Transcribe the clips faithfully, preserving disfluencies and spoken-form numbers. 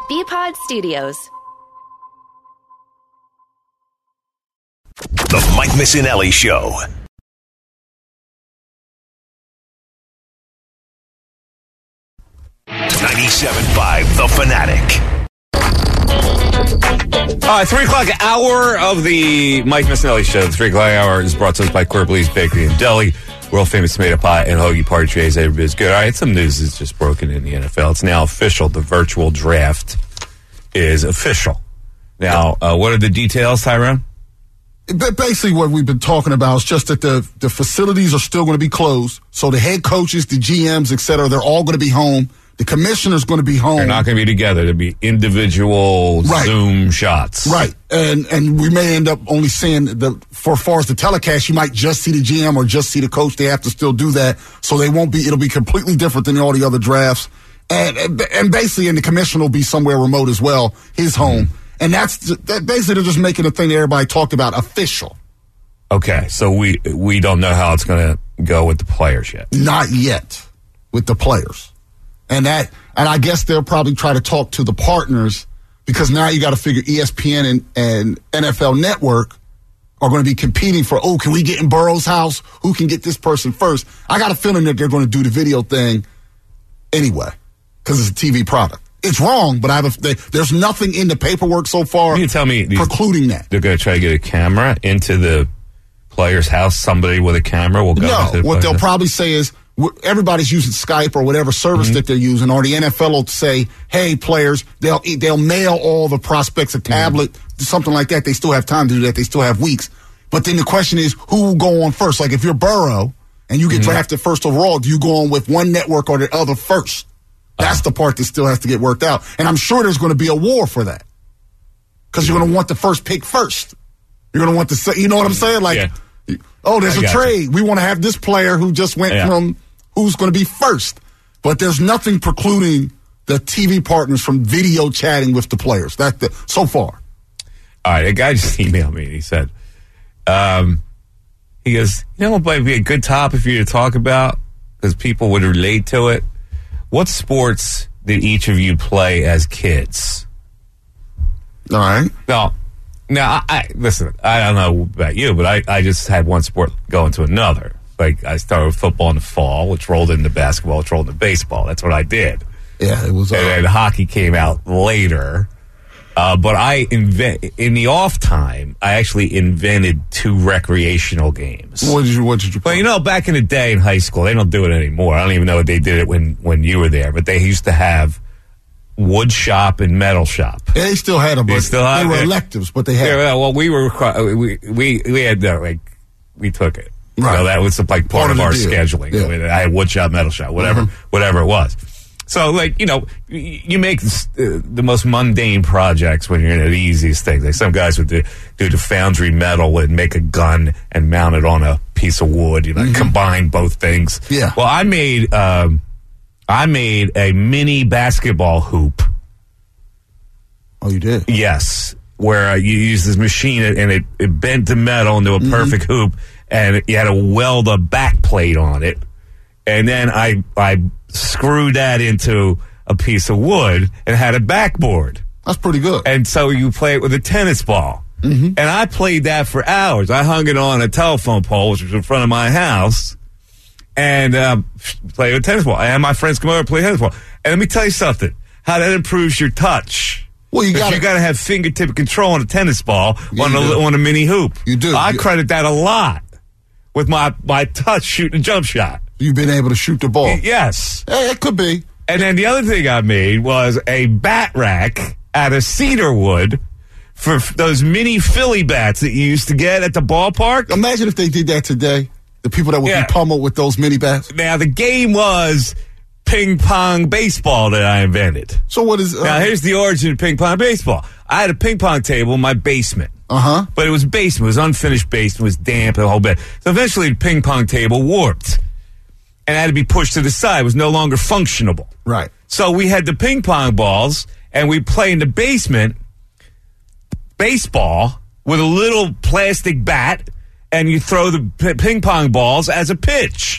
B-Pod Studios. The Mike Missinelli Show. ninety-seven point five The Fanatic. Uh, three o'clock hour of the Mike Missinelli Show. The three o'clock hour is brought to us by Quirbley's Bakery and Deli. World famous tomato pie and hoagie party trays. Everybody's good. All right, some news is just broken in the N F L. It's now official. The virtual draft is official. Now, uh, what are the details, Tyrone? Basically, what we've been talking about is just that the, the facilities are still going to be closed. So the head coaches, the G Ms, et cetera, they're all going to be home. The commissioner's going to be home. They're not going to be together. There'll be individual right. Zoom shots. Right. And and we may end up only seeing, the for as far as the telecast, you might just see the G M or just see the coach. They have to still do that. So they won't be, it'll be completely different than all the other drafts. And and basically, and the commissioner will be somewhere remote as well, his home. Mm-hmm. And that's that basically they're just making the thing that everybody talked about official. Okay. So we, we don't know how it's going to go with the players yet. Not yet with the players. And that, and I guess they'll probably try to talk to the partners because now you got to figure E S P N and, and N F L Network are going to be competing for, oh, can we get in Burrow's house? Who can get this person first? I got a feeling that they're going to do the video thing anyway because it's a T V product. It's wrong, but I have a, they, there's nothing in the paperwork so far you tell me these, precluding that. They're going to try to get a camera into the player's house. Somebody with a camera will go no, into the what they'll house. probably say is, everybody's using Skype or whatever service mm-hmm. that they're using, or the N F L will say, hey, players, they'll they'll mail all the prospects a tablet, mm-hmm. something like that. They still have time to do that. They still have weeks. But then the question is, who will go on first? Like if you're Burrow and you get mm-hmm. drafted first overall, do you go on with one network or the other first? That's uh-huh. the part that still has to get worked out. And I'm sure there's going to be a war for that because you're going to want the first pick first. You're going to want to say, you know what I'm saying? Like, yeah. oh, there's I a trade. You. We want to have this player who just went yeah. from who's going to be first. But there's nothing precluding the T V partners from video chatting with the players. That the, so far. All right, a guy just emailed me. He said, um, he goes, you know what might be a good topic for you to talk about because people would relate to it? What sports did each of you play as kids? All right. Now, now I, I listen, I don't know about you, but I, I just had one sport go into another. Like, I started with football in the fall, which rolled into basketball, which rolled into baseball. That's what I did. Yeah, it was. Uh, and then hockey came out later. Uh, but I invent in the off time, I actually invented two recreational games. What did you? What did you play? Well, you know, back in the day in high school, they don't do it anymore. I don't even know if they did it when, when you were there, but they used to have wood shop and metal shop. Yeah, they still had them, but they, still had, they were yeah. electives, but they had. Yeah, well, we were we we we had uh, like we took it. Right, you know, that was like part, part of, of our deal. scheduling. Yeah. I, mean, I had wood shop, metal shop, whatever, mm-hmm. whatever it was. So, like, you know, you make this, uh, the most mundane projects when you're in the easiest things. Like some guys would do, do the foundry metal and make a gun and mount it on a piece of wood. You know, mm-hmm. combine both things. Yeah. Well, I made um, I made a mini basketball hoop. Oh, you did? Yes, where uh, you use this machine and it, it bent the metal into a mm-hmm. perfect hoop, and you had to weld a back plate on it, and then I I. screwed that into a piece of wood and had a backboard. That's pretty good. And so you play it with a tennis ball. Mm-hmm. And I played that for hours. I hung it on a telephone pole, which was in front of my house, and uh, played with a tennis ball. And my friends come over and play tennis ball. And let me tell you something, how that improves your touch. Well, you got you got to have fingertip control on a tennis ball yeah, on, a, on a mini hoop. You do. I you, credit that a lot with my, my touch shooting a jump shot. You've been able to shoot the ball. Yes. Hey, it could be. And then the other thing I made was a bat rack out of cedar wood for f- those mini Philly bats that you used to get at the ballpark. Imagine if they did that today. The people that would yeah. be pummeled with those mini bats. Now, the game was ping pong baseball that I invented. So what is... Uh, now, here's the origin of ping pong baseball. I had a ping pong table in my basement. Uh-huh. But it was basement. It was unfinished basement. It was damp and the whole bit. So eventually the ping pong table warped. And had to be pushed to the side. It was no longer functionable. Right. So we had the ping pong balls, and we play in the basement baseball with a little plastic bat, and you throw the p- ping pong balls as a pitch.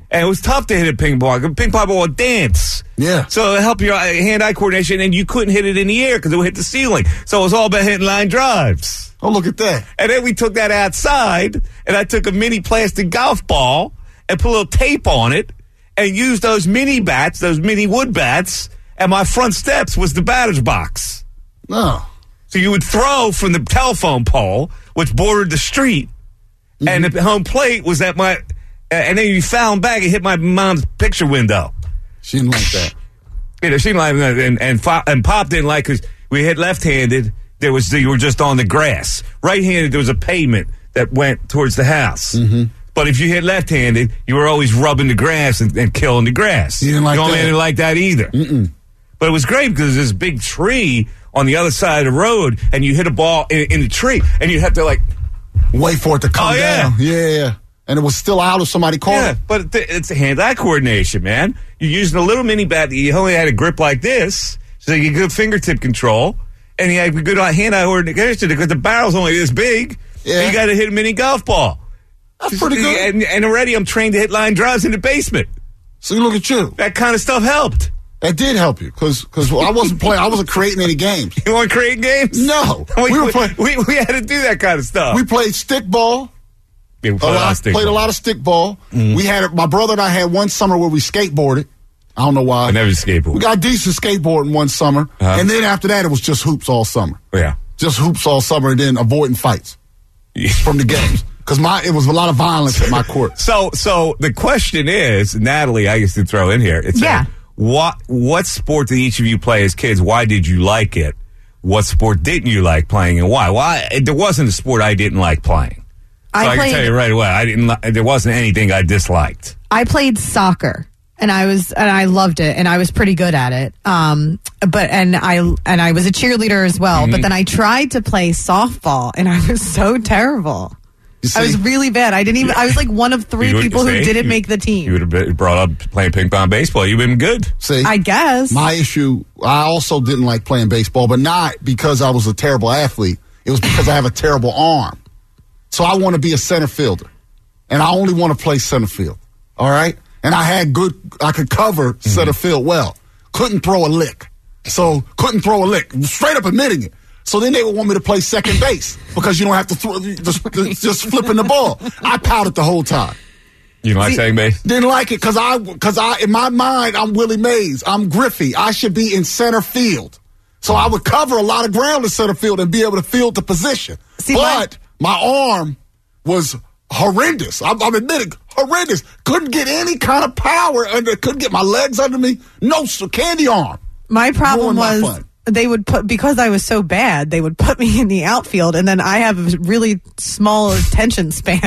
And it was tough to hit a ping pong. Ping pong ball would dance. Yeah. So it helped your hand-eye coordination, and you couldn't hit it in the air because it would hit the ceiling. So it was all about hitting line drives. Oh, look at that. And then we took that outside, and I took a mini plastic golf ball and put a little tape on it and used those mini bats, those mini wood bats, and my front steps was the batter's box. Oh. So you would throw from the telephone pole, which bordered the street, mm-hmm. and the home plate was at my... And then you found back and hit my mom's picture window. She didn't like that. You know, she didn't like that. And, and, and Pop didn't like because we hit left-handed. There was you were just on the grass. Right-handed, there was a pavement that went towards the house. Mm-hmm. But if you hit left-handed, you were always rubbing the grass and, and killing the grass. You didn't like you that? didn't like that either. Mm-mm. But it was great because there's this big tree on the other side of the road, and you hit a ball in, in the tree, and you have to, like... Wait for it to come oh, yeah. down. Yeah, yeah. And it was still out if somebody caught yeah, it. but it's a hand-eye coordination, man. You're using a little mini bat that you only had a grip like this, so you get good fingertip control, and you have good hand-eye coordination because the barrel's only this big. Yeah. You got to hit a mini golf ball. That's pretty good. And, and already I'm trained to hit line drives in the basement. So you look at you. That kind of stuff helped. That did help you because because I wasn't playing. I wasn't creating any games. You want to create games? No, we, we were we, playing. We, we had to do that kind of stuff. We played stick ball. Yeah, we a lot, stick played ball. a lot of stick ball. Mm. We had my brother and I had one summer where we skateboarded. I don't know why. I never skateboarded. We got decent skateboarding one summer, uh-huh. and then after that it was just hoops all summer. Yeah, just hoops all summer, and then avoiding fights yeah. from the games because my it was a lot of violence at my court. So, so the question is, Natalie, I used to throw in here. It's yeah. Like, what what sport did each of you play as kids? Why did you like it? What sport didn't you like playing, and why? Why there wasn't a sport I didn't like playing. So I, I can tell you right away, I didn't. There wasn't anything I disliked. I played soccer, and I was, and I loved it, and I was pretty good at it. Um, but and I and I was a cheerleader as well. Mm-hmm. But then I tried to play softball, and I was so terrible. I was really bad. I didn't even. I was like one of three people who didn't you, make the team. You would have been brought up playing ping pong baseball. You've been good. See, I guess my issue. I also didn't like playing baseball, but not because I was a terrible athlete. It was because I have a terrible arm. So I want to be a center fielder, and I only want to play center field. All right, and I had good. I could cover mm-hmm. center field well. Couldn't throw a lick. So couldn't throw a lick. Straight up admitting it. So then they would want me to play second base because you don't have to throw, just, just flipping the ball. I pouted the whole time. You don't like second base? Didn't like it because I, because I, in my mind, I'm Willie Mays. I'm Griffey. I should be in center field. So I would cover a lot of ground in center field and be able to field the position. See, but my, my arm was horrendous. I'm, I'm admitting horrendous. Couldn't get any kind of power under. Couldn't get my legs under me. No candy arm. My problem Ruined was. My fun. They would put, because I was so bad, they would put me in the outfield, and then I have a really small attention span.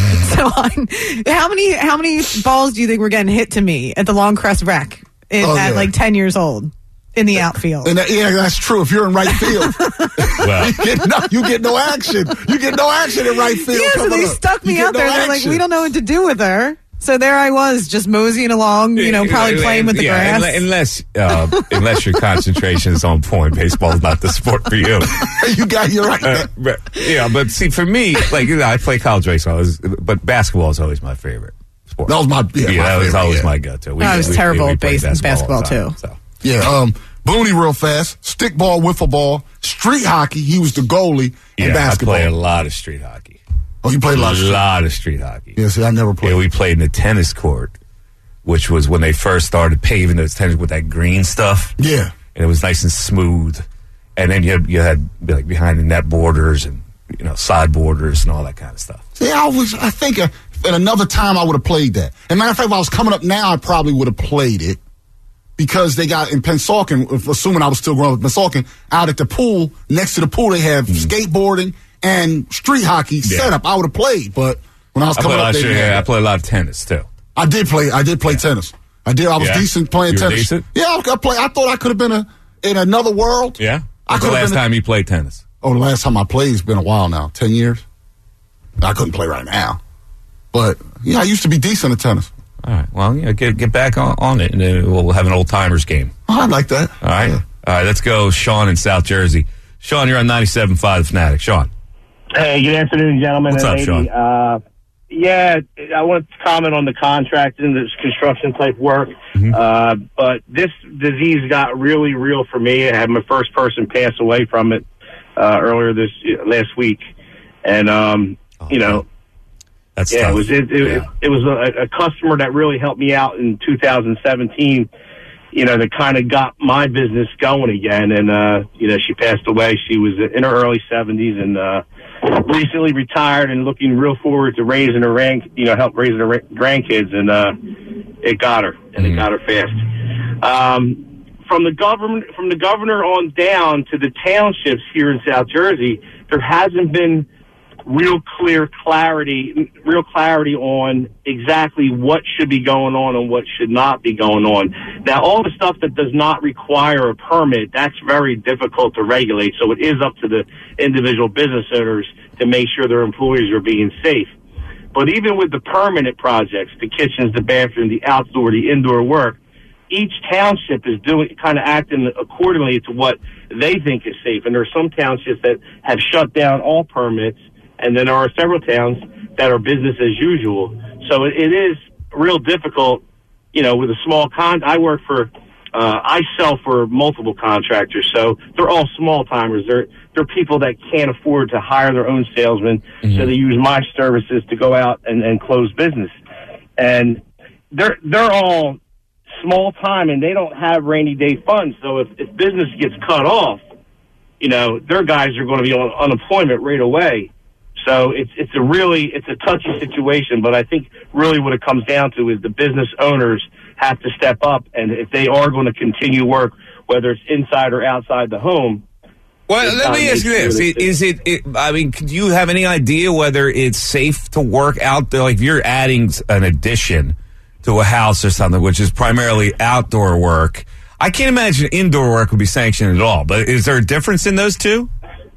So I'm, how many how many balls do you think were getting hit to me at the Longcrest Rec in, oh, at yeah. like ten years old in the outfield? And that, yeah, that's true. If you're in right field, well. you, get no, you get no action. You get no action in right field. Yeah, so they up. stuck me you out no there. Action. They're like, we don't know what to do with her. So there I was, just moseying along, you know, probably playing with the yeah, grass. Unless, uh, unless your concentration is on point, baseball's not the sport for you. You got you're right. Uh, but, yeah, but see, for me, like you know, I play college baseball, but basketball is always my favorite sport. That was my yeah, yeah my that was favorite, always yeah. my go-to. We, I was we, terrible we, we at base, basketball, time, too. So. Yeah, um, Booney real fast, stickball, wiffle ball, street hockey. He was the goalie in yeah, basketball. I play a lot of street hockey. Oh, you played a lot of a street. lot of street hockey. Yeah, see, I never played. Yeah, we played in the tennis court, which was when they first started paving those tennis with that green stuff. Yeah, and it was nice and smooth. And then you had, you had like behind the net borders and you know side borders and all that kind of stuff. See, I was. I think uh, at another time I would have played that. As a matter of fact, if I was coming up now, I probably would have played it because they got in Pennsauken. Assuming I was still growing up in Pennsauken, out at the pool next to the pool, they have mm. skateboarding and street hockey yeah. set up. I would have played, but when I was I coming up, they street, yeah, I played a lot of tennis too. I did play. I did play yeah. tennis. I did. I was yeah. decent playing you were tennis. Decent? Yeah, I, I play. I thought I could have been a, in another world. Yeah. I When's the last been time a, you played tennis? Oh, the last time I played has been a while now. Ten years. I couldn't play right now, but yeah, I used to be decent at tennis. All right. Well, yeah, get get back on, on it, and then we'll have an old timers game. Oh, I like that. All right. Yeah. All right. Let's go, Sean in South Jersey. Sean, you're on ninety-seven point five The Fanatic. Sean. Hey, good afternoon, gentlemen What's and up, lady. Sean? Uh, Yeah, I want to comment on the contract and this construction type work. Mm-hmm. Uh, but this disease got really real for me. I had my first person pass away from it uh, earlier this last week, and um, oh, you know, that's yeah, tough. it was it, it, yeah. it was a, a customer that really helped me out in two thousand seventeen. You know, that kind of got my business going again. And, uh, you know, she passed away. She was in her early seventies and uh, recently retired and looking real forward to raising her rank, you know, help raising her grandkids. And uh, it got her, and mm-hmm. it got her fast. Um, from the government, from the governor on down to the townships here in South Jersey, there hasn't been real clear clarity, real clarity on exactly what should be going on and what should not be going on. Now, all the stuff that does not require a permit, that's very difficult to regulate. So it is up to the individual business owners to make sure their employees are being safe. But even with the permanent projects, the kitchens, the bathroom, the outdoor, the indoor work, each township is doing kind of acting accordingly to what they think is safe. And there are some townships that have shut down all permits. And then there are several towns that are business as usual. So it, it is real difficult, you know, with a small con. I work for, uh, I sell for multiple contractors. So they're all small timers. They're, they're people that can't afford to hire their own salesmen. Mm-hmm. So they use my services to go out and, and close business. And they're, they're all small time and they don't have rainy day funds. So if, if business gets cut off, you know, their guys are going to be on unemployment right away. So it's it's a really it's a touchy situation, but I think really what it comes down to is the business owners have to step up, and if they are going to continue work, whether it's inside or outside the home. Well, let me ask you this: Is it, it? I mean, do you have any idea whether it's safe to work out there? Like, if you're adding an addition to a house or something, which is primarily outdoor work, I can't imagine indoor work would be sanctioned at all. But is there a difference in those two?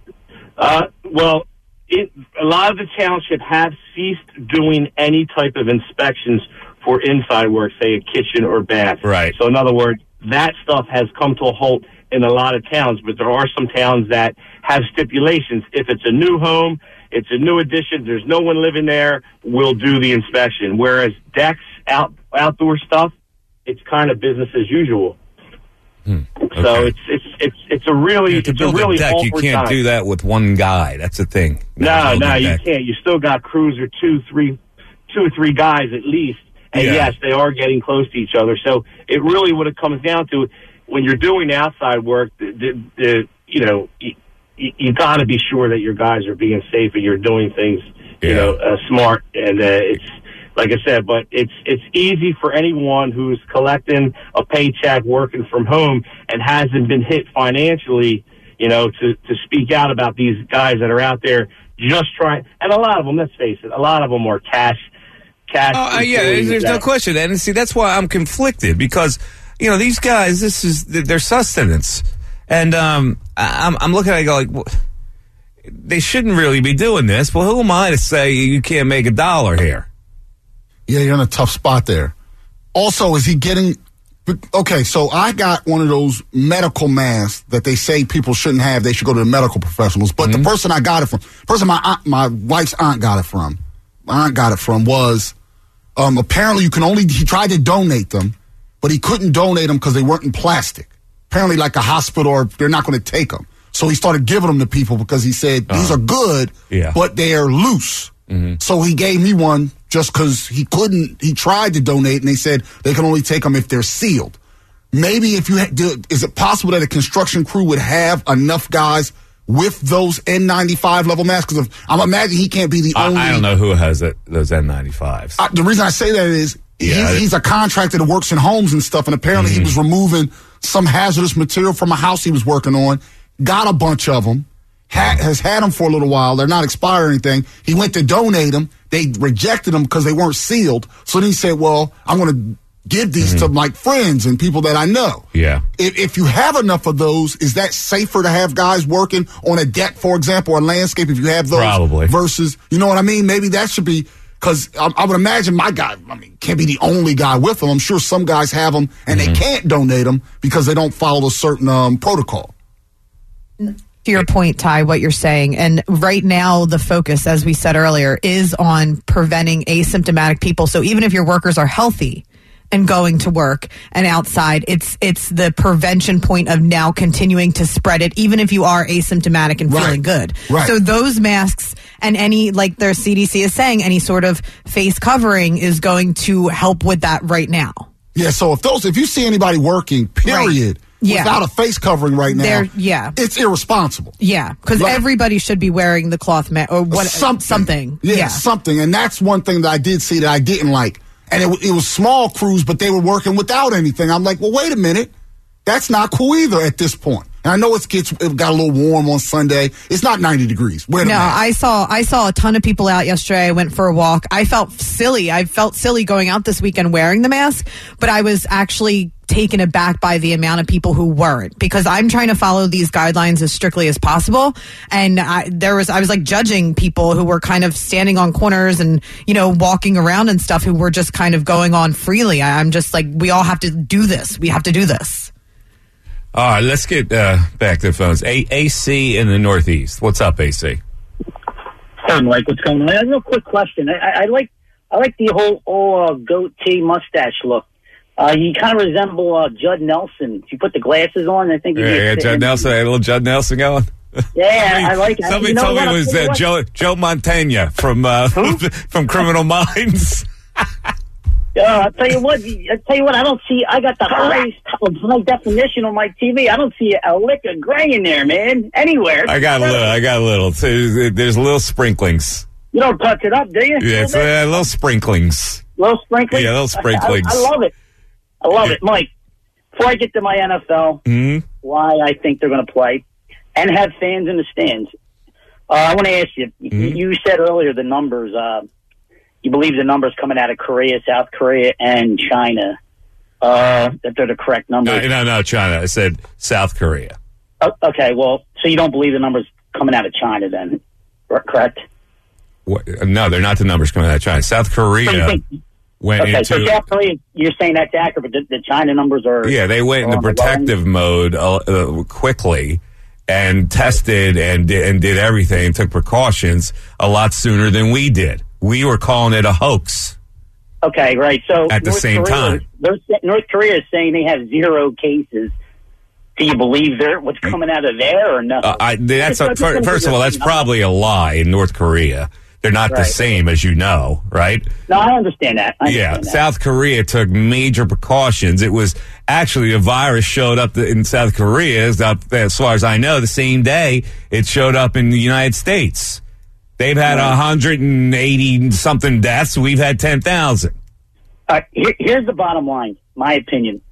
Uh, well. It, a lot of the township have ceased doing any type of inspections for inside work, say a kitchen or bath. Right. So in other words, that stuff has come to a halt in a lot of towns, but there are some towns that have stipulations. If it's a new home, it's a new addition, there's no one living there, we'll do the inspection. Whereas decks, out, outdoor stuff, it's kind of business as usual. Hmm. Okay. So it's it's it's it's a really yeah, to it's build a really a deck, you awkward can't time. do that with one guy. That's the thing. No, no, you deck. can't. You still got crews or two, three, two or three guys at least. And yeah. yes, they are getting close to each other. So it really what it comes down to when you're doing outside work, the, the, the you know, you, you got to be sure that your guys are being safe and you're doing things, yeah. you know, uh, smart. And uh, it's. Like I said, but it's it's easy for anyone who's collecting a paycheck, working from home, and hasn't been hit financially, you know, to, to speak out about these guys that are out there just trying. And a lot of them, let's face it, a lot of them are cash. cash. Oh, uh, yeah, there's no question. And see, that's why I'm conflicted because, you know, these guys, this is their sustenance. And um, I'm, I'm looking at it, I go like, well, they shouldn't really be doing this. Well, who am I to say you can't make a dollar here? Yeah, you're in a tough spot there. Also, is he getting... Okay, so I got one of those medical masks that they say people shouldn't have. They should go to the medical professionals. But mm-hmm. the person I got it from, person my aunt, my wife's aunt got it from, my aunt got it from was, um, apparently you can only... He tried to donate them, but he couldn't donate them because they weren't in plastic. Apparently like a hospital, or they're not going to take them. So he started giving them to people because he said, these uh, are good, yeah. but they're loose. Mm-hmm. So he gave me one just because he couldn't, he tried to donate, and they said they can only take them if they're sealed. Maybe if you, ha- do, is it possible that a construction crew would have enough guys with those N ninety-five level masks? Because I'm imagining he can't be the I, only. I don't know who has it, those N ninety-fives. I, the reason I say that is yeah, he's, he's a contractor that works in homes and stuff, and apparently mm-hmm. he was removing some hazardous material from a house he was working on, got a bunch of them. Ha- has had them for a little while. They're not expired or anything. He went to donate them. They rejected them because they weren't sealed. So then he said, well, I'm going to give these mm-hmm. to my friends and people that I know. Yeah. If, if you have enough of those, is that safer to have guys working on a deck, for example, or a landscape if you have those? Probably. Versus, you know what I mean? Maybe that should be, because I, I would imagine my guy, I mean, can't be the only guy with them. I'm sure some guys have them and mm-hmm. they can't donate them because they don't follow a certain um, protocol. To your point, Ty, what you're saying, and right now the focus, as we said earlier, is on preventing asymptomatic people. So even if your workers are healthy and going to work and outside, it's it's the prevention point of now continuing to spread it, even if you are asymptomatic and Right. feeling good. Right. So those masks and any, like their C D C is saying, any sort of face covering is going to help with that right now. Yeah, so if those, if you see anybody working, period, Right. Yeah. without a face covering right now, They're- yeah. it's irresponsible. Yeah, because Right. everybody should be wearing the cloth mask or what, something. something. Yeah, Yeah. something. And that's one thing that I did see that I didn't like. And it, wa- it was small crews, but they were working without anything. I'm like, well, wait a minute. That's not cool either at this point. And I know it's gets it got a little warm on Sunday. It's not ninety degrees. Wait a No, minute. I saw I saw a ton of people out yesterday. I went for a walk. I felt silly. I felt silly going out this weekend wearing the mask, but I was actually taken aback by the amount of people who weren't, because I'm trying to follow these guidelines as strictly as possible. And I, there was I was like judging people who were kind of standing on corners and, you know, walking around and stuff, who were just kind of going on freely. I, I'm just like, we all have to do this. We have to do this. All right, let's get uh, back to the phones. A- AC in the Northeast. What's up, A C? Hey, Mike, what's going on? I have a real quick question. I, I, I like I like the whole whole uh, goatee mustache look. Uh, you kind of resemble uh, Judd Nelson. If you put the glasses on, I think you Yeah, get yeah, to Judd him. Nelson. A little Judd Nelson going. Yeah, I like it. Somebody You know told me what? it I'll was tell you uh, what. Joe Joe Montana from uh, from Criminal Minds. Uh, I'll tell you what. I tell you what. I don't see. I got the highest high definition on my T V. I don't see a lick of gray in there, man. Anywhere. I got a little. I got a little. So there's little sprinklings. You don't touch it up, do you? Yeah, it's, uh, little sprinklings. Little sprinkling. Yeah, little sprinklings. I, I love it. I love it, Mike. Before I get to my N F L, Mhm. why I think they're going to play and have fans in the stands. Uh, I want to ask you. Mhm. You said earlier the numbers. Uh, you believe the numbers coming out of Korea, South Korea, and China. Uh, that they're the correct numbers. No, no, no, China. I said South Korea. Oh, okay, well, so you don't believe the numbers coming out of China then, correct? What, no, they're not the numbers coming out of China. South So you Korea think, went okay, so into. South Korea, you're saying that's accurate, but the, the China numbers are... Yeah, they went are into on the low end? protective mode uh, uh, quickly and tested and did, and did everything and took precautions a lot sooner than we did. We were calling it a hoax. Okay, right. So At the North same Korea, time. they're- North Korea is saying they have zero cases. Do you believe they're what's coming out of there or no? Uh, I, that's Just- a, just fir- wanna first get of all, your that's opinion. probably a lie in North Korea. They're not the Right. same, as you know, right? No, I understand that. I Yeah, understand that. South Korea took major precautions. It was actually a virus showed up in South Korea, as as far as I know, the same day it showed up in the United States. They've had one hundred eighty something deaths. We've had ten thousand. All right, here, here's the bottom line, my opinion.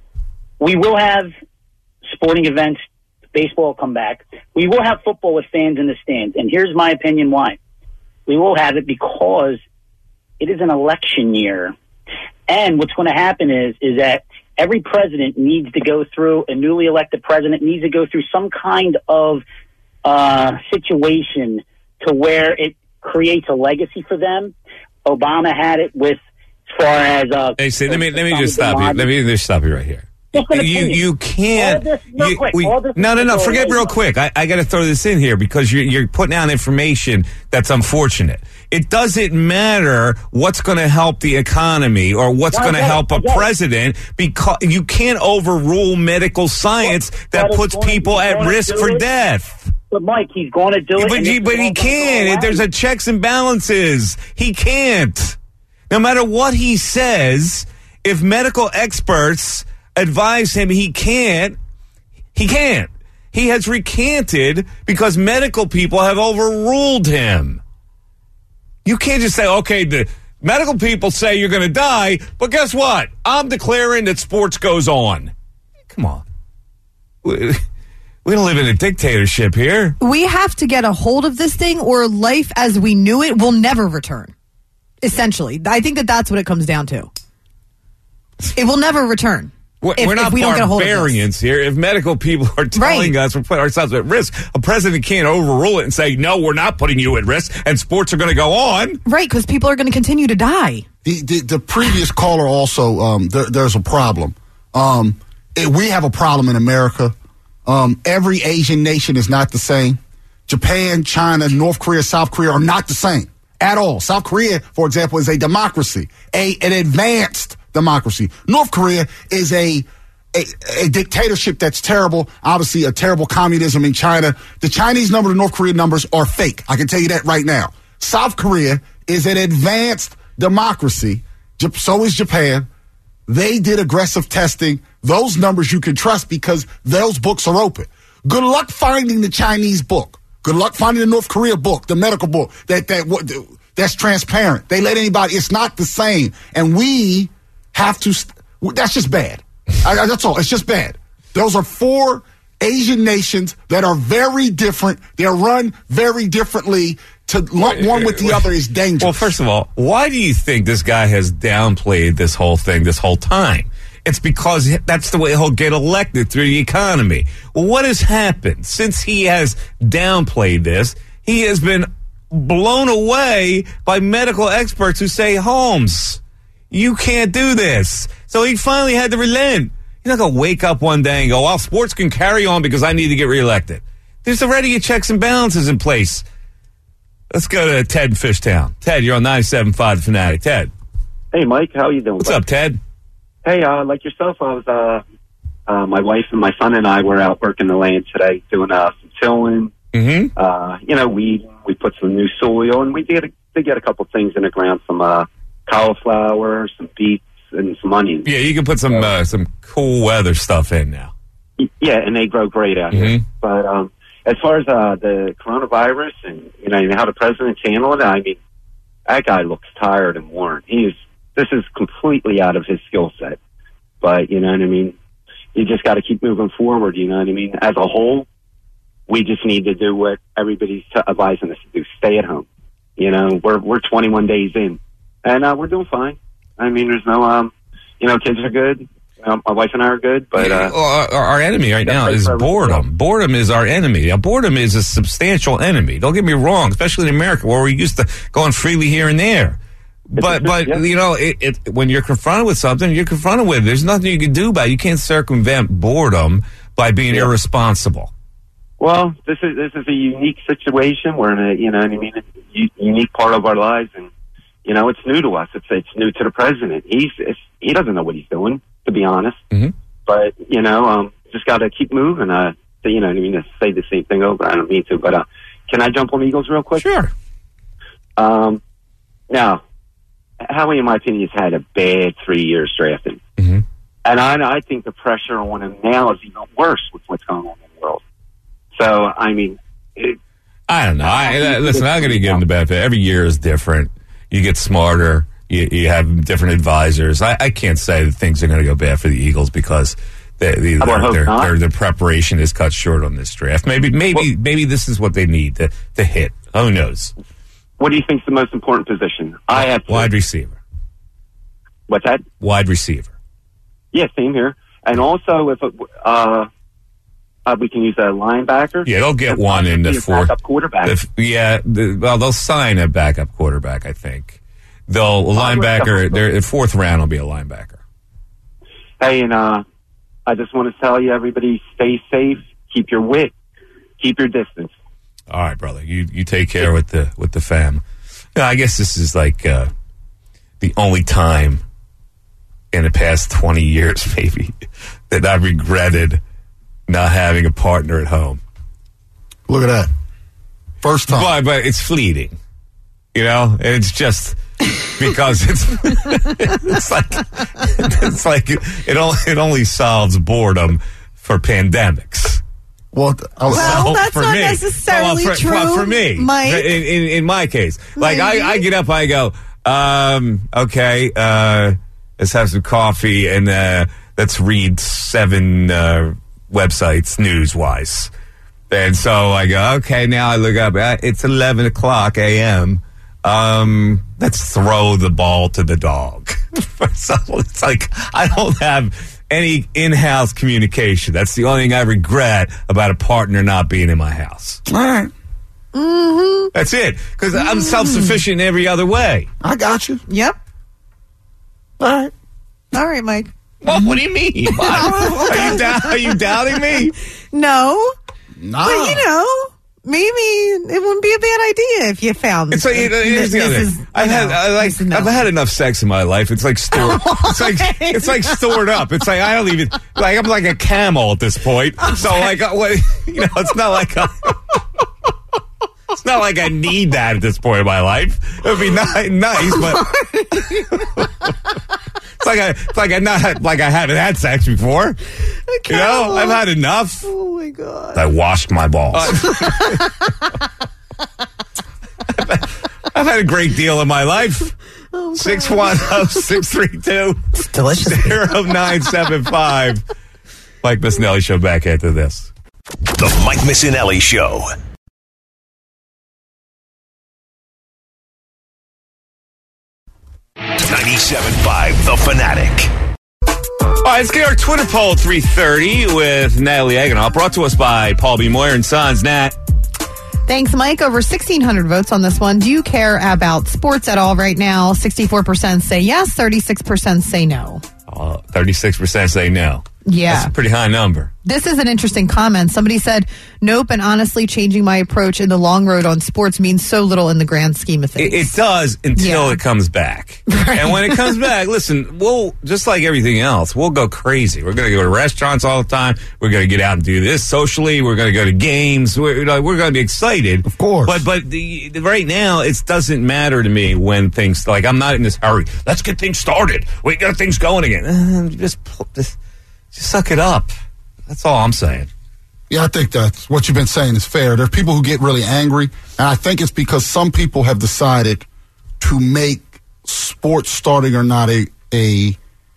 We will have sporting events, baseball will come back. We will have football with fans in the stands. And here's my opinion why. We will have it because it is an election year. And what's going to happen is, is that every president needs to go through, a newly elected president needs to go through some kind of uh, situation to where it creates a legacy for them. Obama had it with, as far as uh, Hey, see, let me let me Osama just stop bin you. Laden. Let me just stop you right here. Just an You opinion. you can't. All this- real you- quick, we- all this no, no, no. is Forget going real on. quick. I, I got to throw this in here because you're you're putting out information that's unfortunate. It doesn't matter what's going to help the economy or what's No, I going to get it. help I a get it. president, because you can't overrule medical science But- that but it's puts going- people he's at going to risk do for it. death. But Mike, he's going to do it. But and he, this but is he all can't. gonna go There's away. a checks and balances. He can't. No matter what he says, if medical experts advise him he can't, he can't. He has recanted because medical people have overruled him. You can't just say, okay, the medical people say you're going to die, but guess what? I'm declaring that sports goes on. Come on. We, we don't live in a dictatorship here. We have to get a hold of this thing, or life as we knew it will never return. Essentially, I think that that's what it comes down to. It will never return. We're, if, we're not if we don't get a hold of this. barbarians here. If medical people are telling Right. us we're putting ourselves at risk, a president can't overrule it and say, no, we're not putting you at risk, and sports are going to go on. Right, because people are going to continue to die. The, the, the previous caller also, um, there, there's a problem. Um, it, we have a problem in America. Um, every Asian nation is not the same. Japan, China, North Korea, South Korea are not the same at all. South Korea, for example, is a democracy, a an advanced democracy. North Korea is a A, a dictatorship that's terrible, obviously a terrible communism in China. The Chinese number, the North Korean numbers are fake. I can tell you that right now. South Korea is an advanced democracy. So is Japan. They did aggressive testing. Those numbers you can trust because those books are open. Good luck finding the Chinese book. Good luck finding the North Korea book, the medical book, that, that, what, that's transparent. They let anybody, it's not the same. And we have to, that's just bad. I, that's all. It's just bad. Those are four Asian nations that are very different. They're run very differently. To lump one with the other is dangerous. Well, first of all, why do you think this guy has downplayed this whole thing this whole time? It's because that's the way he'll get elected, through the economy. Well, what has happened since he has downplayed this? He has been blown away by medical experts who say, Holmes, you can't do this. So he finally had to relent. He's not going to wake up one day and go, well, sports can carry on because I need to get reelected. There's already a checks and balances in place. Let's go to Ted in Fishtown. Ted, you're on ninety-seven point five The Fanatic. Ted. Hey, Mike. How you doing? What's buddy? up, Ted? Hey, uh, like yourself, I was, uh, uh, my wife and my son and I were out working the land today doing uh, some tilling. Mm-hmm. Uh, you know, we we put some new soil, and we did, did get a couple things in the ground, some uh, cauliflower, some beets, and some onions. Yeah, you can put some uh, some cool weather stuff in now. Yeah, and they grow great out mm-hmm. here. But um, as far as uh, the coronavirus and, you know, how the president's handling it, I mean, that guy looks tired and worn. He's This is completely out of his skill set. But, you know what I mean? You just got to keep moving forward, you know what I mean? As a whole, we just need to do what everybody's t- advising us to do. Stay at home. You know, we're we're twenty-one days in, and uh, we're doing fine. I mean, there's no, um, you know, kids are good. Um, my wife and I are good, but uh, well, our, our enemy right now is boredom. Boredom is our enemy. Now, boredom is a substantial enemy. Don't get me wrong, especially in America, where we're used to going freely here and there. But, but yeah. you know, it, it, when you're confronted with something, you're confronted with it. There's nothing you can do about it. You can't circumvent boredom by being yeah. irresponsible. Well, this is this is a unique situation. We're in a, you know what I mean, a u- unique part of our lives, and you know, it's new to us. It's it's new to the president. He's it's, he doesn't know what he's doing, to be honest. Mm-hmm. But you know, um, just got to keep moving. Uh, to, you know what I mean, to say the same thing over. I don't mean to, but uh, can I jump on Eagles real quick? Sure. Um, now, Howie, in my opinion, has had a bad three years drafting, mm-hmm. and I I think the pressure on him now is even worse with what's going on in the world. So, I mean, it, I don't know. I, I, listen, I'm going to give him the benefit. Every year is different. You get smarter. You, you have different advisors. I, I can't say that things are going to go bad for the Eagles because they, they, their, their, their, their preparation is cut short on this draft. Maybe, maybe, well, maybe this is what they need to, to hit. Who knows? What do you think is the most important position? I have to, wide receiver. What's that? Wide receiver. Yeah, same here. And also, if it, uh, Uh, we can use a linebacker. Yeah, they'll get one in the fourth. Backup quarterback. The, yeah, the, well, they'll sign a backup quarterback, I think. They'll a linebacker. Their fourth round will be a linebacker. Hey, and uh, I just want to tell you, everybody, stay safe. Keep your wit. Keep your distance. All right, brother. You you take care with the with the fam. You know, I guess this is like uh, the only time in the past twenty years, maybe, that I've regretted not having a partner at home. Look at that. First time. But, but it's fleeting. You know? It's just because it's it's like it's like it, it, only, it only solves boredom for pandemics. Well, well so that's for not me, necessarily well, for, true, well, for me, Mike. In, in, in my case. Like, I, I get up, I go, um, okay, uh, let's have some coffee and uh, let's read seven uh websites news-wise. And so I go, okay, now I look up, it's eleven o'clock a.m. Um, let's throw the ball to the dog. So it's like, I don't have any in-house communication. That's the only thing I regret about a partner not being in my house. All right. Mm-hmm. That's it. Because mm-hmm. I'm self-sufficient in every other way. I got you. Yep. All right. All right, Mike. Well, what do you mean? What? Are, you da- are you doubting me? No. Nah. But, you know, maybe it wouldn't be a bad idea if you found It's like, you know, here's the this other is, thing. I've you had, know, I like, this is no. I've had enough sex in my life. It's like stored. It's like, it's like stored up. It's like I don't even like. I'm like a camel at this point. So like, uh, what, you know, it's not like. A, It's not like I need that at this point in my life. It would be ni- nice, but it's like I, it's like I not like I haven't had sex before. You know, I've had enough. Oh my god! I washed my balls. I've had a great deal in my life. Oh, Six one zero six three two delicious. zero nine seven five. Mike Missinelli Show back after this. The Mike Missinelli Show. ninety-seven point five The Fanatic. All right, let's get our Twitter poll at three thirty with Natalie Aguinaldo, brought to us by Paul B. Moyer and Sons. Nat. Thanks, Mike. Over sixteen hundred votes on this one. Do you care about sports at all right now? sixty-four percent say yes, thirty-six percent say no. Uh, thirty-six percent say no. Yeah. That's a pretty high number. This is an interesting comment. Somebody said, nope, and honestly, changing my approach in the long road on sports means so little in the grand scheme of things. It, it does until Yeah. it comes back. Right. And when it comes back, listen, we'll, just like everything else, we'll go crazy. We're going to go to restaurants all the time. We're going to get out and do this socially. We're going to go to games. We're, you know, we're going to be excited. Of course. But but the, the, right now, it doesn't matter to me when things, like, I'm not in this hurry. Let's get things started. We got things going again. Uh, just, just, just suck it up. That's all I'm saying. Yeah, I think that's what you've been saying is fair. There are people who get really angry, and I think it's because some people have decided to make sports starting or not a a,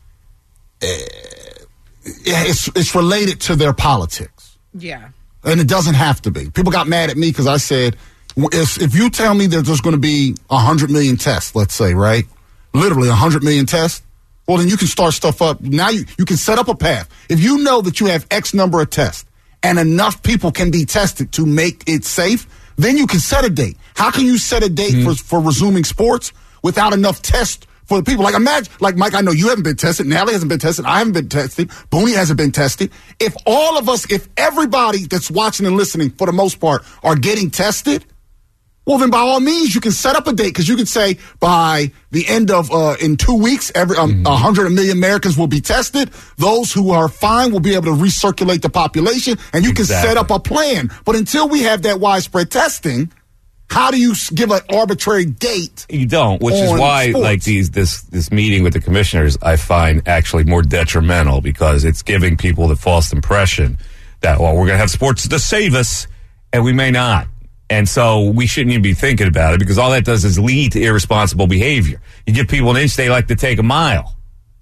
a it's it's related to their politics. Yeah. And it doesn't have to be. People got mad at me because I said, if if you tell me that there's going to be one hundred million tests, let's say, right? Literally one hundred million tests, well, then you can start stuff up. Now you, you can set up a path. If you know that you have X number of tests and enough people can be tested to make it safe, then you can set a date. How can you set a date mm-hmm. for, for resuming sports without enough tests for the people? Like, imagine, like, Mike, I know you haven't been tested. Natalie hasn't been tested. I haven't been tested. Booney hasn't been tested. If all of us, if everybody that's watching and listening, for the most part, are getting tested, well, then by all means, you can set up a date because you can say by the end of, uh, in two weeks, every um, mm-hmm. one hundred million Americans will be tested. Those who are fine will be able to recirculate the population, and you exactly. can set up a plan. But until we have that widespread testing, how do you give an arbitrary date? You don't, which is why, sports? like these this this meeting with the commissioners, I find actually more detrimental because it's giving people the false impression that, well, we're going to have sports to save us, and we may not. And so we shouldn't even be thinking about it because all that does is lead to irresponsible behavior. You give people an inch, they like to take a mile.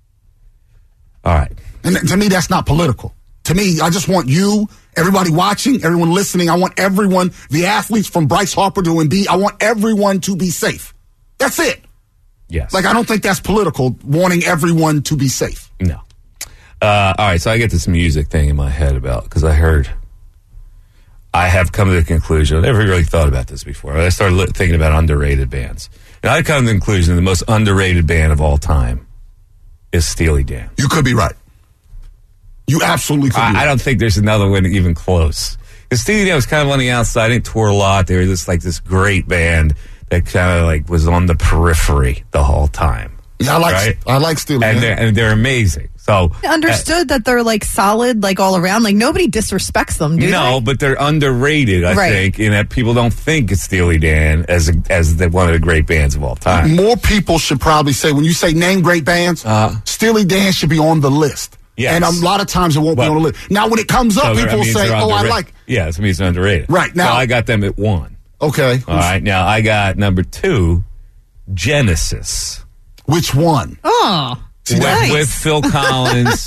All right. And to me, that's not political. To me, I just want you, everybody watching, everyone listening, I want everyone, the athletes from Bryce Harper to Embiid, I want everyone to be safe. That's it. Yes. Like, I don't think that's political, wanting everyone to be safe. No. Uh, all right, so I get this music thing in my head about, because I heard... I have come to the conclusion, I never really thought about this before. I started li- thinking about underrated bands. And I've come to the conclusion the most underrated band of all time is Steely Dan. You could be right. You absolutely could I, be right. I don't think there's another one even close. Because Steely Dan was kind of on the outside. They didn't tour a lot. They were just like this great band that kind of like was on the periphery the whole time. Yeah, I like right? I like Steely Dan. And they're, and they're amazing. So understood uh, that they're like solid, like all around. Like nobody disrespects them, do no, they? but they're underrated. I right. think in that people don't think it's Steely Dan as a, as the, one of the great bands of all time. More people should probably say when you say name great bands, uh, Steely Dan should be on the list. Yes. And a lot of times it won't but, be on the list. Now, when it comes up, so people say, "Oh, I like." Yeah, it means they're underrated. Right now, so I got them at one. Okay. All right. Now I got number two, Genesis. Which one? Oh. With, nice. with Phil Collins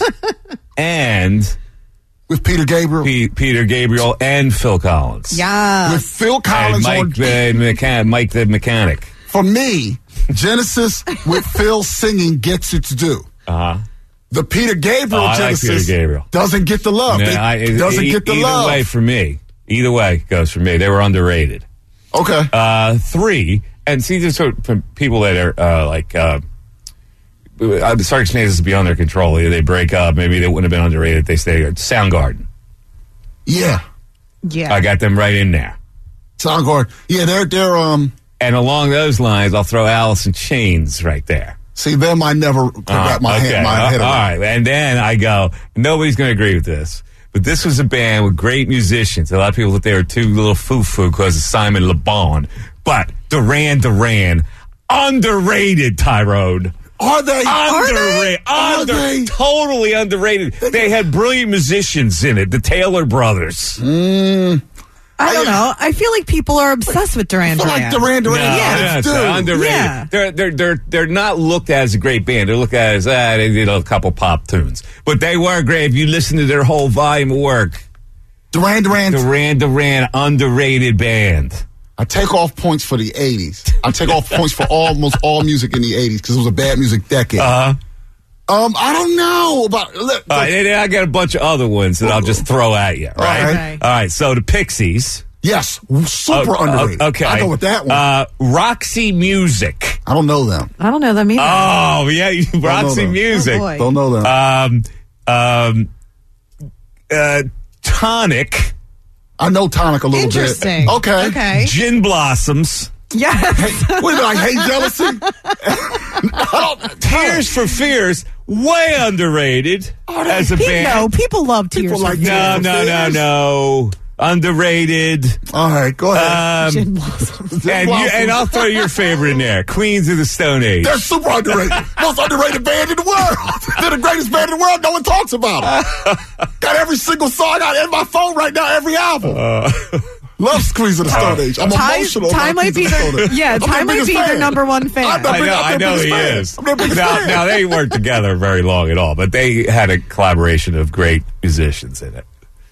and with Peter Gabriel, P- Peter Gabriel and Phil Collins. Yeah, with Phil Collins and Mike, on the mechan- Mike the mechanic. For me, Genesis with Phil singing gets its due. Uh huh. The Peter Gabriel oh, I Genesis like Peter Gabriel. doesn't get the love. No, they, I, it, doesn't it, get the either love. Either way for me. Either way goes for me. They were underrated. Okay. Uh, three, and see, there's sort of people that are uh, like. Uh, uh, circumstances beyond their control. Either they break up, maybe they wouldn't have been underrated if they stayed. Soundgarden. Yeah. Yeah. I got them right in there. Soundgarden. Yeah, they're they're um. And along those lines, I'll throw Alice in Chains right there. See, them I never could Uh, wrap my, okay. head, my Uh, head all around. right, and then I go, nobody's going to agree with this, but this was a band with great musicians. A lot of people thought they were too little foo-foo because of Simon Le Bon. But Duran Duran, underrated, Tyrone. Are they? Underrated. Are Under, they? Totally underrated. They had brilliant musicians in it, the Taylor Brothers. Mm, I don't know. I feel like people are obsessed with Duran I feel Duran. like Duran Duran. No, yeah, yeah, it's it's dude. underrated. Yeah. They're they're they're they're not looked at as a great band. They're looked at as ah, they did a couple pop tunes, but they were great. If you listen to their whole volume of work, Duran Duran. Duran Duran, underrated band. I take off points for the eighties. I take off points for almost all music in the eighties because it was a bad music decade. Uh huh. Um, I don't know about. Look, All right, and I got a bunch of other ones that I'll just throw at you. Right. Okay. All right. So the Pixies. yes, super Uh, underrated. uh, Okay. I go with that one. Uh, Roxy Music. I don't know them. I don't know them either. Oh yeah, you- Roxy them. Music. Oh, boy. Don't know them. Um, um, uh, Tonic. I know Tonic a little Interesting. bit. Okay. Okay. Gin Blossoms. Yes. Wait, like hate jealousy? I don't- Tears for Fears, way underrated as a Pe- band. no, people love Tears. People for like Fears. no, no, no, no. Underrated. All right, go ahead. Um, Gin Blossoms. and, you, and I'll throw your favorite in there, Queens of the Stone Age. They're super underrated. Most underrated band in the world. They're the greatest band in the world. No one talks about them. Got every single song out in my phone right now, every album. Uh, Love Queens of the Stone Age. I'm Ty, emotional. Ty about might be Queens of the Stone their, Age. yeah, I'm Ty their might biggest be their fan. number one fan. I'm the I know, biggest- I I'm their know biggest he fan. is. I'm their biggest Now, fan. now, they weren't together very long at all, but they had a collaboration of great musicians in it.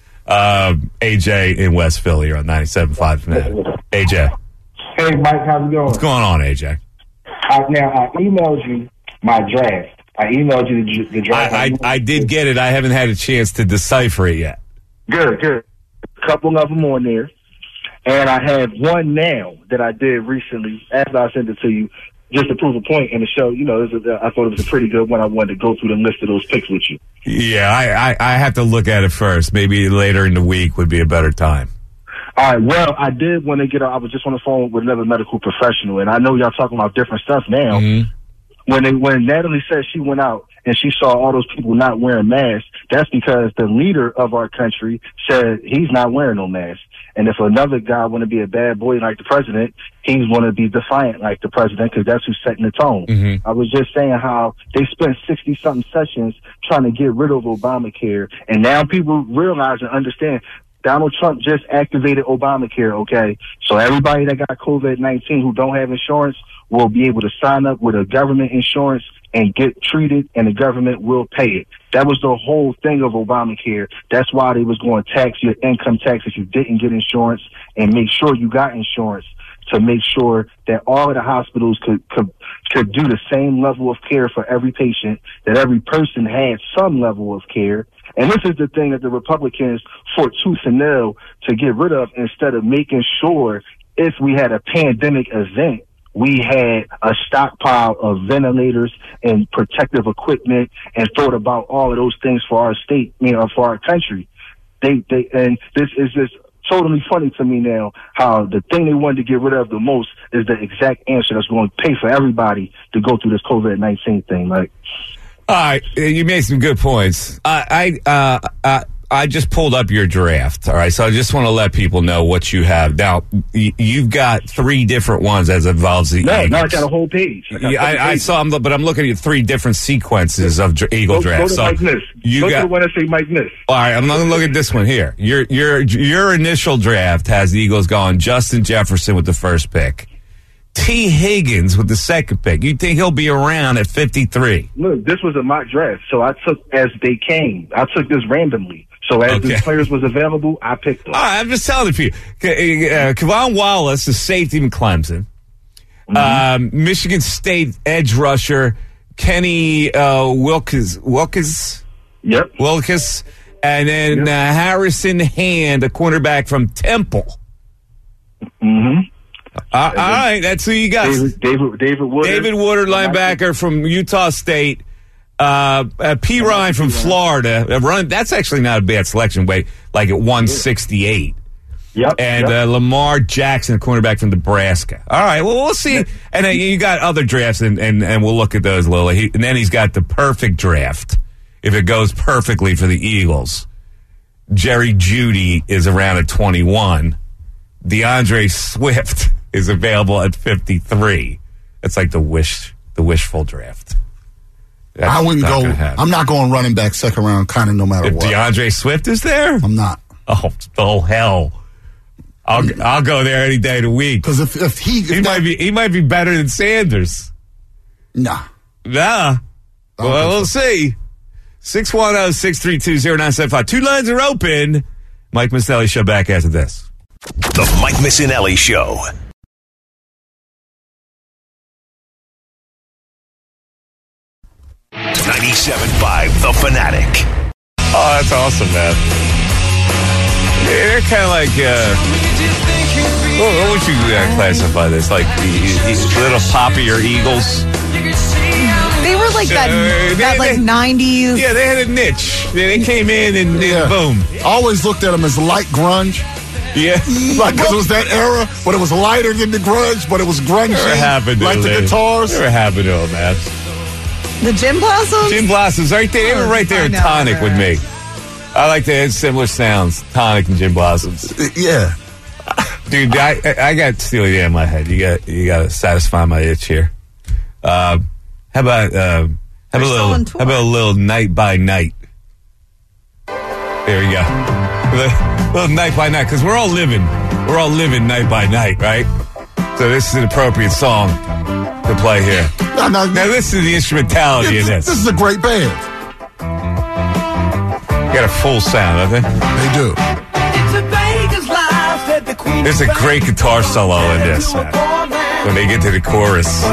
Um, A J in West Philly are on ninety-seven point five Fanatic. A J. Hey, Mike, how's it going? What's going on, A J? I, now, I emailed you my draft. I emailed you the, the draft. I, I, I did get it. I haven't had a chance to decipher it yet. Good, good. A couple of them on there. And I have one now that I did recently after I sent it to you, just to prove a point in the show. You know, this is a, I thought it was a pretty good one. I wanted to go through the list of those picks with you. Yeah, I, I, I have to look at it first. Maybe later in the week would be a better time. All right, well, I did want to get, I was just on the phone with another medical professional, and I know y'all talking about different stuff now. Mm-hmm. When they, when Natalie said she went out and she saw all those people not wearing masks, that's because the leader of our country said he's not wearing no mask. And if another guy want to be a bad boy like the president, he's want to be defiant like the president because that's who's setting the tone. Mm-hmm. I was just saying how they spent sixty-something sessions trying to get rid of Obamacare, and now people realize and understand Donald Trump just activated Obamacare, okay? So everybody that got COVID nineteen who don't have insurance will be able to sign up with a government insurance and get treated, and the government will pay it. That was the whole thing of Obamacare. That's why they was going to tax your income tax if you didn't get insurance and make sure you got insurance to make sure that all of the hospitals could, could, could do the same level of care for every patient, that every person had some level of care. And this is the thing that the Republicans fought tooth and nail to get rid of, instead of making sure if we had a pandemic event, we had a stockpile of ventilators and protective equipment and thought about all of those things for our state, you know, for our country. They, they, and this is just totally funny to me now how the thing they wanted to get rid of the most is the exact answer that's going to pay for everybody to go through this COVID nineteen thing. Like, All right, you made some good points. I, I, uh, uh, I just pulled up your draft. All right, so I just want to let people know what you have now. y- You've got three different ones as involves the no, Eagles. now I got a whole page. I, got Yeah, I, I pages. saw them, but I'm looking at three different sequences of dr- Eagle Go, draft. go to so Mike Niss. you go got. to the one that say Mike Niss. All right, I'm going to look at this one here. Your your your initial draft has the Eagles going Justin Jefferson with the first pick, T. Higgins with the second pick. You think he'll be around at fifty-three? Look, this was a mock draft, so I took as they came. I took this randomly. So as Okay. the players was available, I picked them. All right, I'm just telling you. Uh, Kevon Wallace, the safety from Clemson. Mm-hmm. Um, Michigan State edge rusher Kenny uh, Wilkes, Wilkes, Yep. Wilkes, and then Yep. uh, Harrison Hand, a cornerback from Temple. Mm-hmm. Uh, all right, that's who you got. David David, David Woodard. David Woodard, linebacker from Utah State. Uh, uh, P. Ryan from Florida. Uh, run, that's actually not a bad selection weight, like at one sixty-eight. Yep. And yep. Uh, Lamar Jackson, cornerback from Nebraska. All right, well, we'll see. And uh, you got other drafts, and, and, and we'll look at those, Lily. He, and then he's got the perfect draft. If it goes perfectly for the Eagles, Jerry Jeudy is around at twenty-one. DeAndre Swift is available at fifty-three. It's like the wish, the wishful draft. That's I wouldn't not go. I'm not going running back second round, kind of no matter if what. DeAndre Swift is there, I'm not. Oh, oh hell! I'll I'll go there any day of the week. Because if if he if he that, might be he might be better than Sanders. Nah, nah. Well, we'll so. see. six one zero, six three two, zero nine seven five. Two lines are open. Mike Missanelli Show back after this. The Mike Missanelli Show. ninety-seven point five The Fanatic. Oh, that's awesome, man. They're kind of like, uh, what, what would you uh, classify this? Like the, the little poppier Eagles? They were like that, Uh, that they- like they- nineties. Yeah, they had a niche. They, they came in and, and Yeah. boom. always looked at him as light grunge. Yeah. Like, because it was that era, but it was lighter than the grunge, but it was grungy. Never happened to like them. the guitars. Never happened to them, man. The Gym Blossoms? Jim Blossoms, right there. They were right there I in know, Tonic right. with me. I like to have similar sounds. Tonic and Jim Blossoms. Yeah. Dude, I, I got Steely Dan in my head. You got you got to satisfy my itch here. Uh, how about uh, how about a still little on tour. how about a little Night by Night? There we go. A little, little Night by Night, because we're all living we're all living night by night, right? So this is an appropriate song to play here. No, no, Now listen to the instrumentality in this, this. this is a great band. Got a full sound, don't they? They do. There's a great guitar solo in this, man. When they get to the chorus.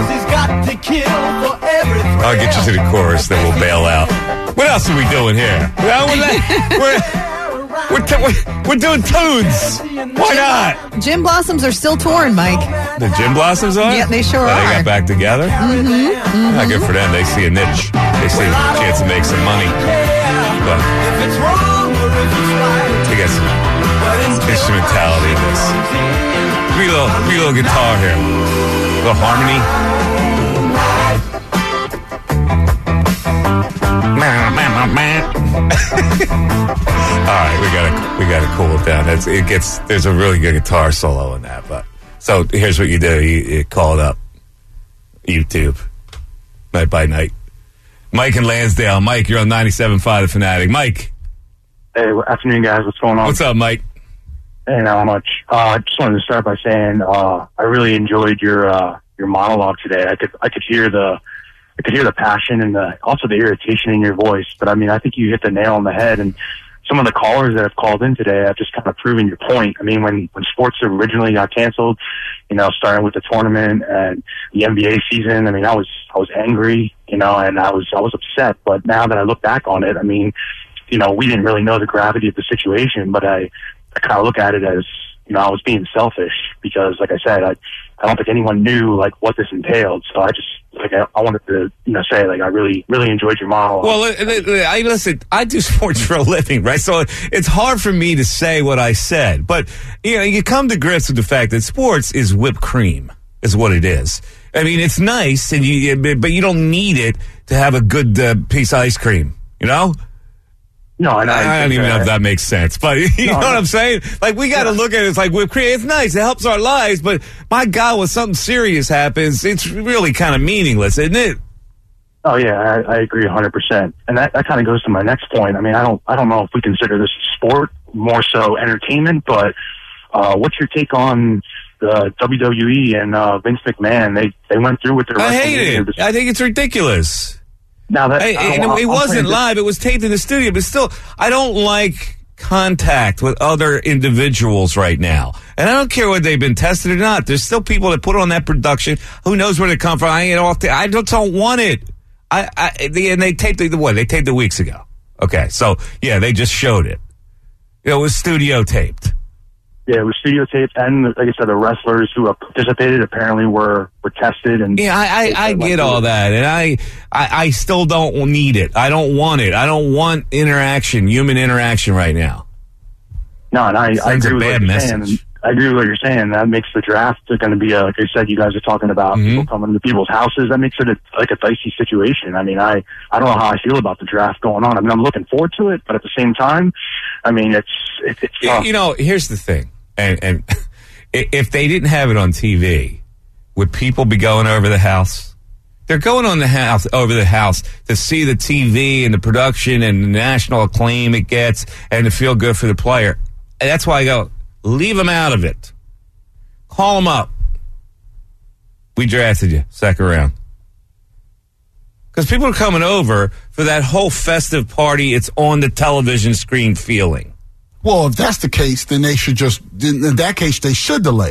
I'll get you to the chorus, then we'll bail out. What else are we doing here? Well, we're, we're, we're, t- we're, we're doing tunes. Why not? Gym Blossoms are still touring, Mike. The Gym Blossoms are? Yeah, they sure oh, They are. got back together? Mm-hmm. mm-hmm. Not good for them. They see a niche. They see a chance to make some money. But they got some instrumentality in this. Give me a little, give me a little guitar here. A little harmony. All right, we gotta we gotta cool it down. It's, it gets there's a really good guitar solo in that. But so here's what you do: you, you call it up, YouTube, Night by Night. Mike and Lansdale. Mike, you're on ninety-seven point five The Fanatic. Mike, Hey, afternoon, guys. What's going on? what's up, Mike? Hey, not much. Uh, I just wanted to start by saying uh, I really enjoyed your uh, your monologue today. I could I could hear the I could hear the passion and the also the irritation in your voice. But I mean, I think you hit the nail on the head. And some of the callers that have called in today have just kind of proven your point. I mean, when when sports originally got canceled, you know, starting with the tournament and the N B A season, I mean, I was I was angry, you know, and I was I was upset. But now that I look back on it, I mean, you know, we didn't really know the gravity of the situation, but I. I kind of look at it as, you know, I was being selfish because, like I said, I, I don't think anyone knew, like, what this entailed. So I just, like, I, I wanted to, you know, say, like, I really, really enjoyed your monologue. Well, I listen. I do sports for a living, right? So it's hard for me to say what I said, but you know, you come to grips with the fact that sports is whipped cream, is what it is. I mean, it's nice, and you, but you don't need it to have a good uh, piece of ice cream, you know. No, and I, I don't even know if that makes sense, but you No, know what no. I'm saying? Like, we got to look at it. It's like whipped cream. It's nice. It helps our lives, but my God, when something serious happens, it's really kind of meaningless, isn't it? Oh yeah, I, I agree one hundred percent. And that, that kind of goes to my next point. I mean, I don't, I don't know if we consider this sport, more so entertainment, but uh, what's your take on the W W E and uh, Vince McMahon? They, they went through with their. I hate WrestleMania. it. I think it's ridiculous. Now that I, I and don't- it, it I'm wasn't playing- live; it was taped in the studio. But still, I don't like contact with other individuals right now, and I don't care whether they've been tested or not. There's still people that put on that production. Who knows where they come from? I ain't off. The, I don't, don't want it. I, I they, and they taped it. What they taped it weeks ago. Okay, so yeah, they just showed it. It was studio taped. Yeah, it was videotaped, and like I said, the wrestlers who participated apparently were, were tested. And yeah, I, I, I get all that, and I, I I still don't need it. I don't want it. I don't want interaction, human interaction right now. No, and I, I agree with what you're saying. message. I agree with what you're saying. That makes the draft going to be, a, like I said, you guys are talking about Mm-hmm. people coming to people's houses. That makes it a, like a dicey situation. I mean, I, I don't know how I feel about the draft going on. I mean, I'm looking forward to it, but at the same time, I mean, it's it, it's tough. You know, here's the thing, and and if they didn't have it on T V, would people be going over the house? They're going on the house over the house to see the T V and the production and the national acclaim it gets, and to feel good for the player. And that's why I go, leave them out of it. Call them up. We drafted you, second round. Because people are coming over for that whole festive party, it's on the television screen feeling. Well, if that's the case, then they should just, in that case, they should delay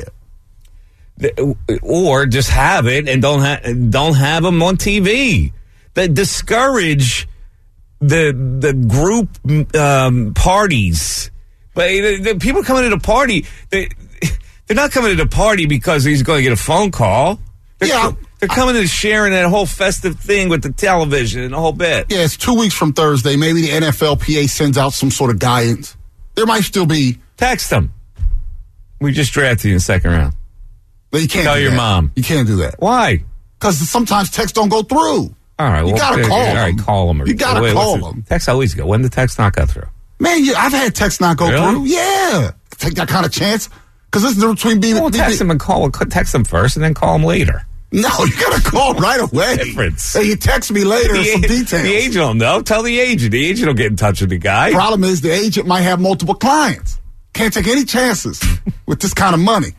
it. Or just have it and don't, ha- don't have them on T V. That discourage the, the group um, parties. But the, the people coming to the party, they, they're not coming to the party because he's going to get a phone call. They're, Yeah. they're coming to sharing that whole festive thing with the television and the whole bit. Yeah, it's two weeks from Thursday. Maybe the N F L P A sends out some sort of guidance. There might still be. Text them. We just drafted you in the second round. But you can't Tell do your that. mom. You can't do that. Why? Because sometimes texts don't go through. All right. You well, gotta uh, call All right, them. call them. Or, You gotta wait, call what's the- them. Text always go. When did the text not go through? Man, yeah, I've had texts not go Really? through. Yeah. Take that kind of chance. Because this is the between being. Well, text them and call. Text them first and then call them later. No, you got to call right away. Difference. Hey, you text me later The, some a- details. the agent will know. Tell the agent. The agent will get in touch with the guy. Problem is, the agent might have multiple clients. Can't take any chances with this kind of money.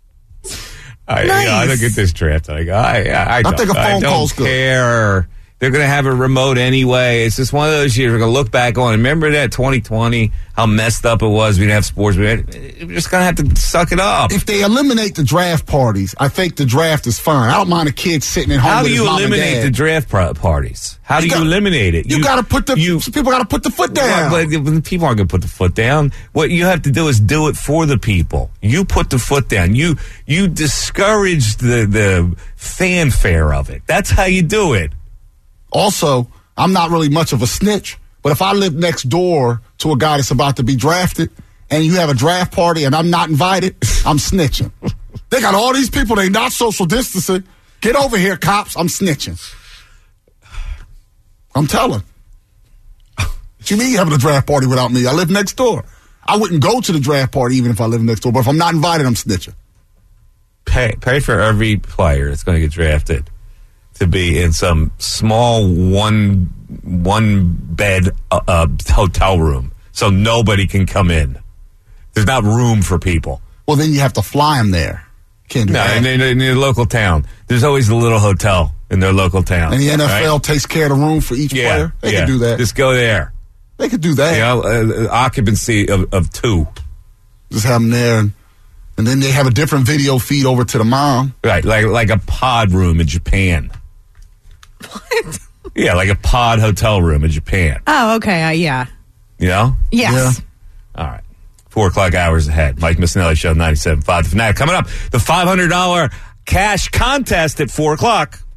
I, Nice. you know, I look at this draft. I go, I, I, I, don't, think a phone I don't call's good. care. They're going to have a remote anyway. It's just one of those years we're going to look back on. Remember that twenty twenty, how messed up it was? We didn't have sports. We had, we're just going to have to suck it up. If they eliminate the draft parties, I think the draft is fine. I don't mind a kid sitting at home How with do his you mom and eliminate dad. the draft pro- parties? How do You you, got- eliminate it? You, got to put the you, people got to put the foot down. But, but people aren't going to put the foot down. What you have to do is do it for the people. You put the foot down. You you discourage the the fanfare of it. That's how you do it. Also, I'm not really much of a snitch, but if I live next door to a guy that's about to be drafted and you have a draft party and I'm not invited, I'm snitching. They got all these people, they not social distancing. Get over here, cops. I'm snitching. I'm telling. What you mean you having a draft party without me? I live next door. I wouldn't go to the draft party even if I live next door, but if I'm not invited, I'm snitching. Pay pay for every player that's going to get drafted to be in some small one one bed uh, uh, hotel room, so nobody can come in. There's not room for people. Well, then you have to fly them there. Can't do No, that. in, in, in your local town, there's always a little hotel in their local town. And the N F L right? takes care of the room for each yeah, player. They yeah. can do that. Just go there. They could do that. You know, uh, occupancy of, of two. Just have them there, and, and then they have a different video feed over to the mom. Right, like like a pod room in Japan. What? Yeah, like a pod hotel room in Japan. Oh, okay. Uh, yeah. You know? Yes. All right. Four o'clock hours ahead. Mike Missinelli Show, ninety-seven point five. The Fanatic. Coming up, the five hundred dollars cash contest at four o'clock.